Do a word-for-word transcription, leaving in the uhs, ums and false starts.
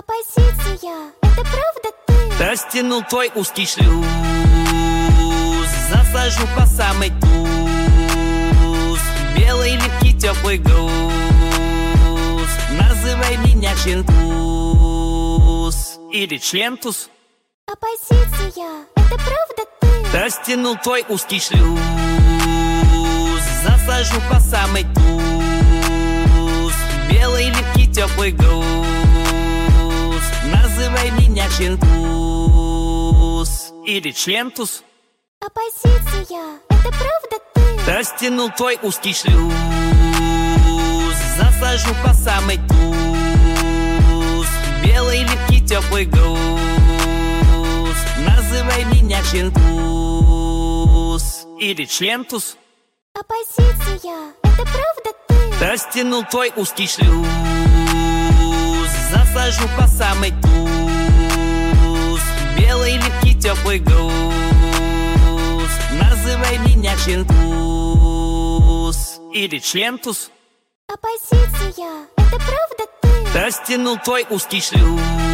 Оппозиция, это правда ты? Растянул твой узкий шлюз, засажу по самый туз. Белый липкий теплый груз, называй меня Чинтуз или Члентус. Оппозиция, это правда ты? Растянул твой узкий шлюз, засажу по самый туз. Белый липкий теплый груз, называй меня Чинтуз или Члентус. Оппозиция, это правда ты? Растянул твой узкий шлюз, засажу по самый туз. Белый липкий теплый груз, называй меня Чинтуз или Члентус. Оппозиция, это правда ты? Растянул твой узкий шлюз, засажу по самый туз. Белый липкий теплый груз, называй меня Чинтуз или Члентус. Оппозиция, это правда ты? Растянул твой узкий шлюз,